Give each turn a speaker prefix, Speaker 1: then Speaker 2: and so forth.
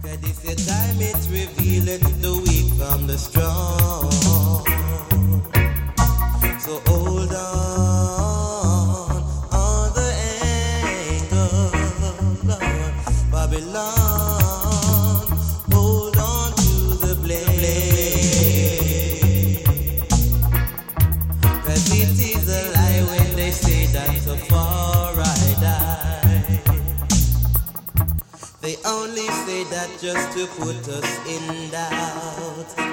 Speaker 1: 'Cause this your time it's revealing the weak from the strong. So hold on the angle, Babylon. Hold on to the blade. 'Cause it is a lie when they say that so far I die. They only say that just to put us in doubt.